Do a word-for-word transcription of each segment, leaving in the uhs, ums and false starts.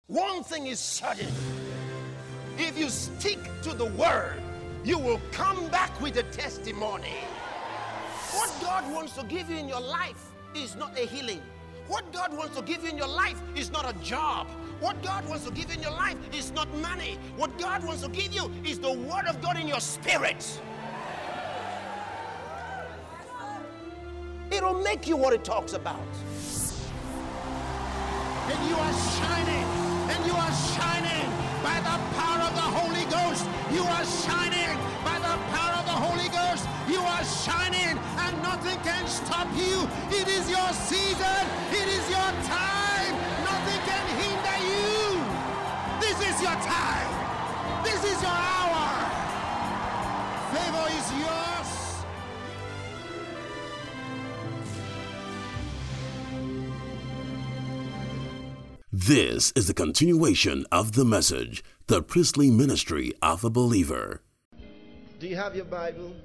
One thing is certain. If you stick to the word, you will come back with a testimony. What God wants to give you in your life is not a healing. What God wants to give you in your life is not a job. What God wants to give you in your life is not money. What God wants to give you is the word of God in your spirit. It'll make you what it talks about. And you are shining, and you are shining by the power of the Holy Ghost. You are shining by the power of the Holy Ghost. You are shining, and nothing can stop you. It is your season. It is your time. Nothing can hinder you. This is your time. This is your hour. Favor is yours. This is the continuation of the message, the priestly ministry of a believer. Do you have your Bible?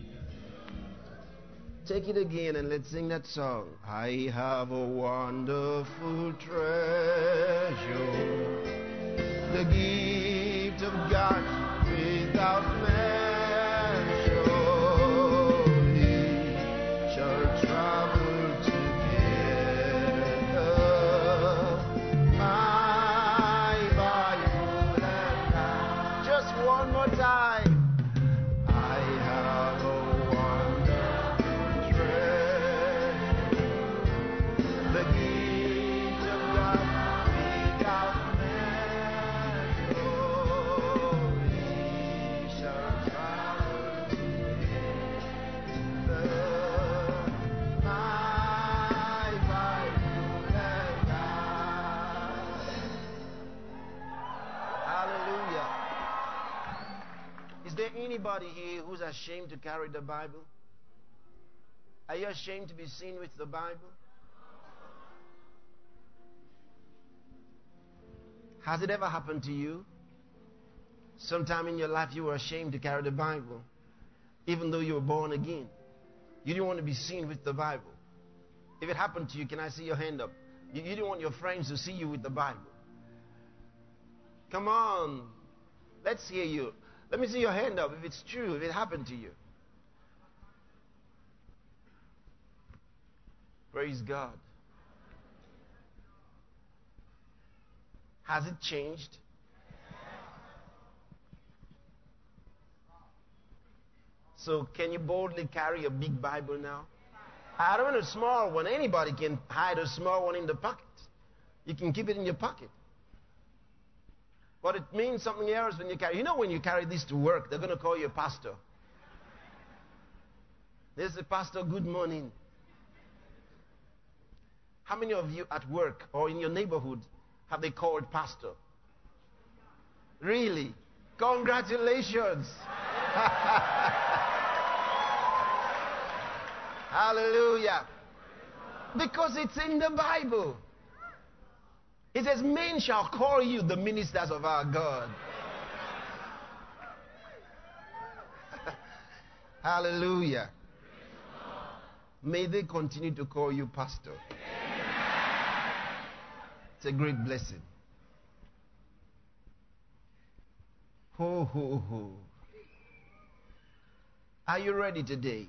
Take it again and let's sing that song. I have a wonderful treasure, the gift of God without measure. We shall travel together. My Bible and I. Just one more time. Is there anybody here who's ashamed to carry the Bible? Are you ashamed to be seen with the Bible? Has it ever happened to you? Sometime in your life you were ashamed to carry the Bible, even though you were born again. You didn't want to be seen with the Bible. If it happened to you, can I see your hand up? You, you didn't want your friends to see you with the Bible. Come on. Let's hear you. Let me see your hand up if it's true, if it happened to you. Praise God. Has it changed? So can you boldly carry a big Bible now? I don't want a small one. Anybody can hide a small one in the pocket. You can keep it in your pocket. But it means something else when you carry. You know, when you carry this to work, they're going to call you a pastor. There's a pastor, good morning. How many of you at work or in your neighborhood have they called pastor? Really? Congratulations. Hallelujah. Because it's in the Bible. It says, men shall call you the ministers of our God. Hallelujah. May they continue to call you pastor. It's a great blessing. Ho, ho, ho. Are you ready today?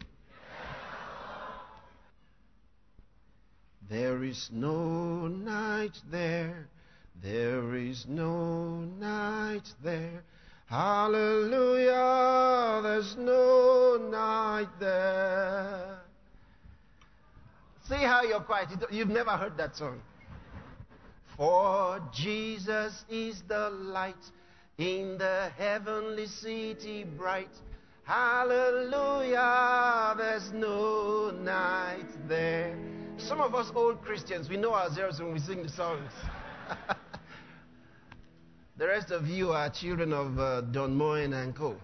There is no night there, there is no night there. Hallelujah, there's no night there. See how you're quiet. You've never heard that song. For Jesus is the light in the heavenly city bright. Hallelujah, there's no night there. Some of us old Christians, we know ourselves when we sing the songs. The rest of you are children of uh, Don Moen and co.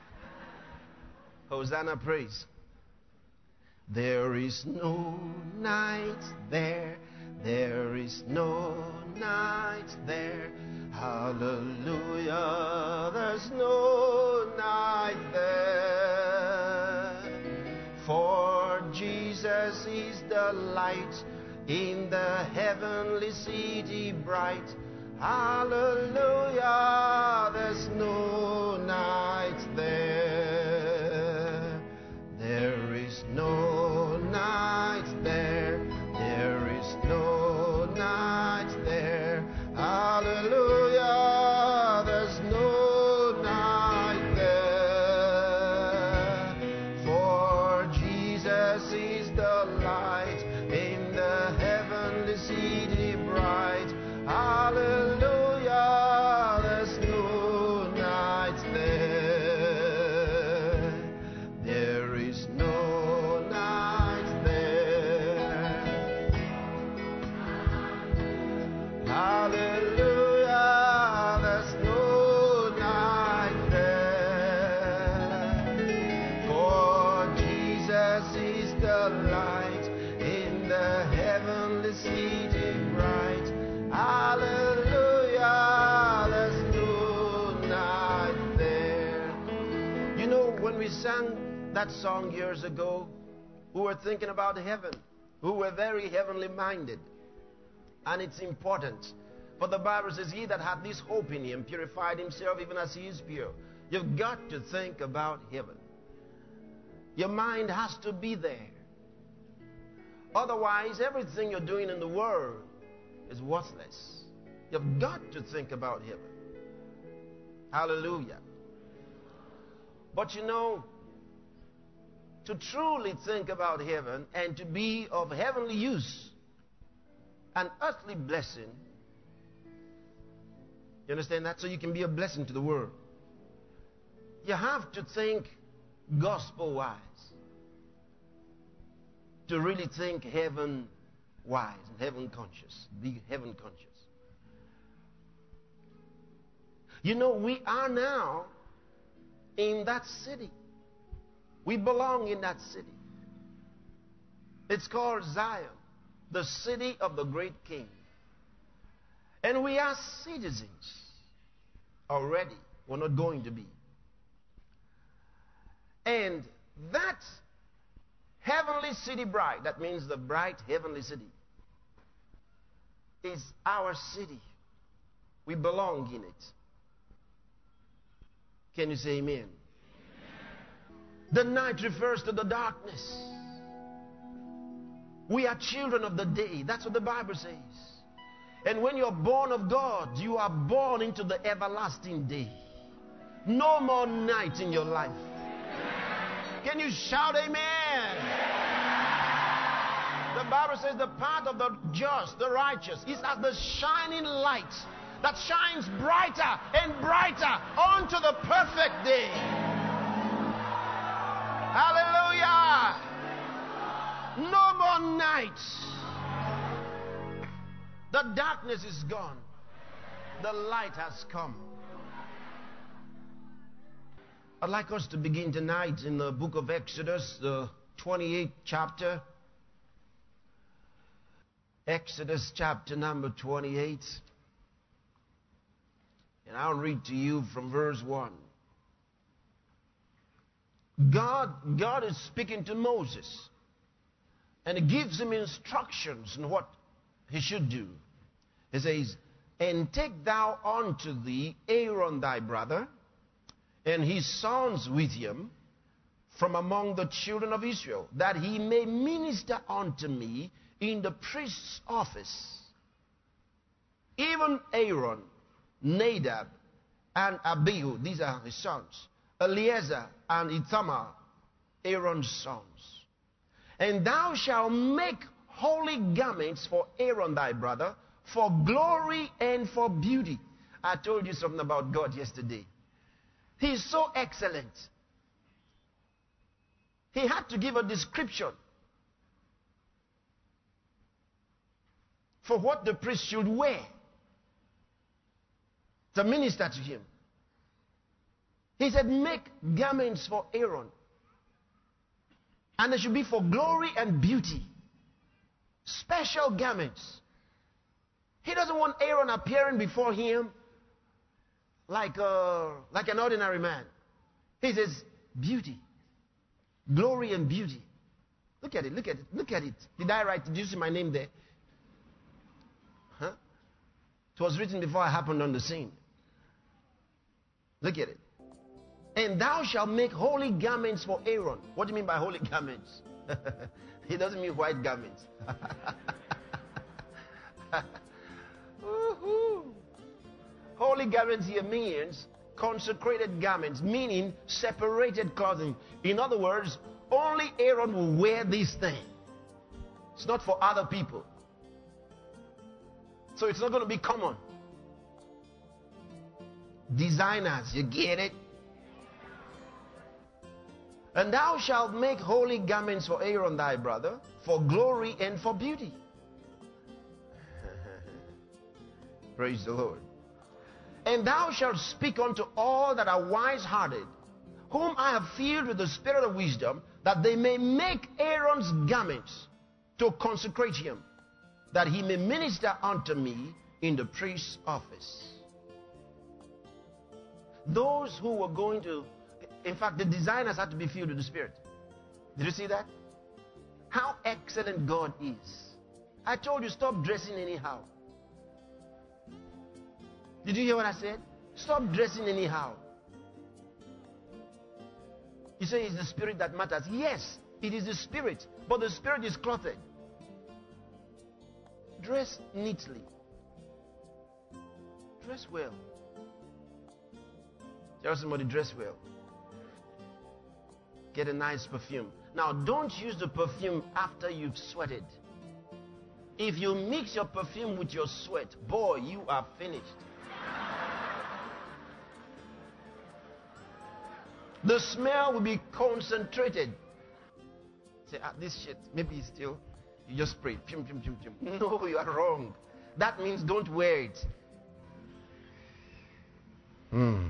Hosanna praise. There is no night there. There is no night there. Hallelujah. There's no night there. For Jesus is the light in the heavenly city bright. Hallelujah, there's no night there. There is no night there. There is no night there. Hallelujah, there's no night there. For Jesus is the light in the heavenly city bright. Hallelujah, there's no night there. There is no night there. Hallelujah, there's no night there. For Jesus is the light in the heavenly city bright. Hallelujah, there's no night there. You know, when we sang that song years ago, we were thinking about heaven. We were very heavenly minded. And it's important. For the Bible says, he that had this hope in him purified himself even as he is pure. You've got to think about heaven. Your mind has to be there. Otherwise, everything you're doing in the world is worthless. You've got to think about heaven. Hallelujah. But you know, to truly think about heaven and to be of heavenly use, an earthly blessing, you understand that? So you can be a blessing to the world. You have to think gospel-wise. To really think heaven-wise and heaven-conscious. Be heaven-conscious. You know, we are now in that city. We belong in that city. It's called Zion, the city of the great King. And we are citizens already. We're not going to be. And that heavenly city bright, that means the bright heavenly city, is our city. We belong in it. Can you say amen? Amen. The night refers to the darkness. We are children of the day. That's what the Bible says. And when you're born of God, you are born into the everlasting day. No more night in your life. Can you shout amen? The Bible says the path of the just, the righteous, is as the shining light that shines brighter and brighter unto the perfect day. Hallelujah. No more night. The darkness is gone. The light has come. I'd like us to begin tonight in the book of Exodus, the twenty-eighth chapter. Exodus chapter number twenty-eight. And I'll read to you from verse one. God, God is speaking to Moses. And he gives him instructions on what he should do. He says, and take thou unto thee Aaron thy brother, and his sons with him, from among the children of Israel, that he may minister unto me in the priest's office. Even Aaron, Nadab, and Abihu, these are his sons. Eleazar and Ithamar, Aaron's sons. And thou shalt make holy garments for Aaron thy brother, for glory and for beauty. I told you something about God yesterday. He is so excellent. He had to give a description for what the priest should wear to minister to him. He said, make garments for Aaron. And they should be for glory and beauty. Special garments. He doesn't want Aaron appearing before him like, a, like an ordinary man. He says, beauty. Glory and beauty. Look at it, look at it, look at it. Did I write, did you see my name there? Huh? It was written before I happened on the scene. Look at it. And thou shalt make holy garments for Aaron. What do you mean by holy garments? It doesn't mean white garments. Holy garments here means consecrated garments, meaning separated clothing. In other words, only Aaron will wear this thing. It's not for other people. So it's not going to be common. Designers, you get it? And thou shalt make holy garments for Aaron thy brother, for glory and for beauty. Praise the Lord. And thou shalt speak unto all that are wise-hearted, whom I have filled with the spirit of wisdom, that they may make Aaron's garments to consecrate him, that he may minister unto me in the priest's office. Those who were going to, in fact, the designers had to be filled with the Spirit. Did you see that? How excellent God is. I told you, stop dressing anyhow. Did you hear what I said? Stop dressing anyhow. You say it's the Spirit that matters. Yes, it is the Spirit, but the Spirit is clothed. Dress neatly. Dress well. Tell somebody, dress well. Get a nice perfume. Now, don't use the perfume after you've sweated. If you mix your perfume with your sweat, boy, you are finished. The smell will be concentrated. Say, ah, this shit, maybe it's still, you just spray. Pum, pum, pum, pum. No, you are wrong. That means don't wear it. Hmm.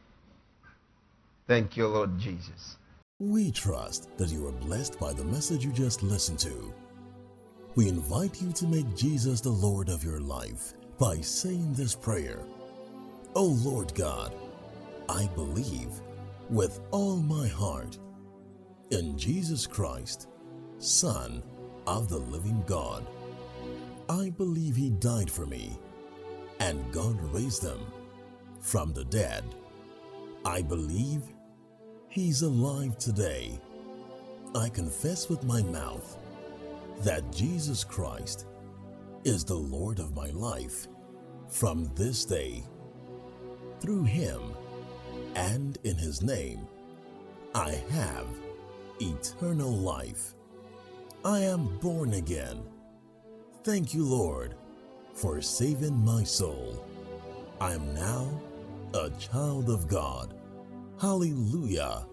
Thank you, Lord Jesus. We trust that you are blessed by the message you just listened to. We invite you to make Jesus the Lord of your life by saying this prayer. O Lord God, I believe with all my heart in Jesus Christ, Son of the living God. I believe he died for me and God raised him from the dead. I believe he's alive today. I confess with my mouth that Jesus Christ is the Lord of my life from this day. Through him and in his name, I have eternal life. I am born again. Thank you, Lord, for saving my soul. I am now a child of God. Hallelujah.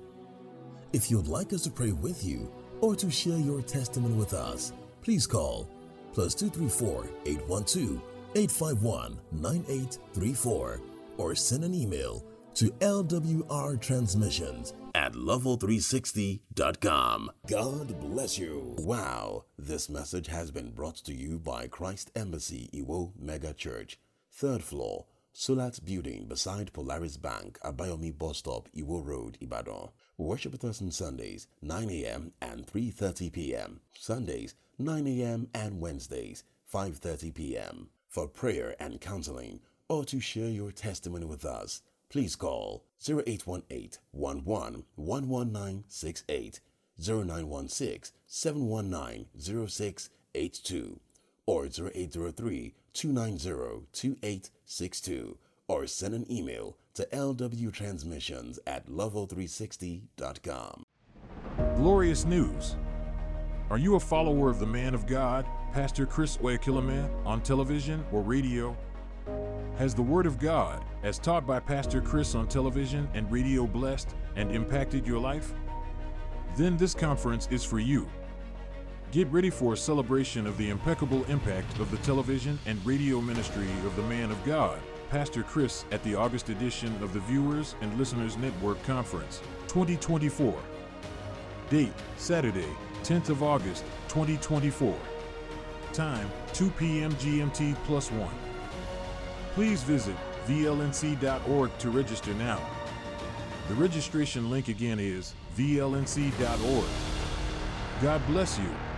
If you'd like us to pray with you or to share your testimony with us, please call plus two three four, eight one two, eight five one, nine eight three four or send an email to L W R transmissions at level three sixty dot com. God bless you. Wow. This message has been brought to you by Christ Embassy Iwo Mega Church, third floor, Sulat Building beside Polaris Bank, Abayomi Bus Stop, Iwo Road, Ibadan. Worship with us on Sundays, nine a.m. and three thirty p.m. Sundays, nine a.m. and Wednesdays, five thirty p.m. For prayer and counseling or to share your testimony with us, please call zero eight one eight, one one, one one nine six eight, zero nine one six, seven one nine, zero six eight two, or zero eight zero three, two nine zero, two eight six two, or send an email to L W transmissions at level three sixty dot com. Glorious news. Are you a follower of the man of God, Pastor Chris Oyakhilome, on television or radio? Has the Word of God, as taught by Pastor Chris on television and radio, blessed and impacted your life? Then this conference is for you. Get ready for a celebration of the impeccable impact of the television and radio ministry of the man of God, Pastor Chris, at the August edition of the Viewers and Listeners Network Conference twenty twenty-four. Date, Saturday, tenth of August, twenty twenty-four. Time, two p.m. G M T plus one. Please visit V L N C dot org to register now. The registration link again is V L N C dot org. God bless you.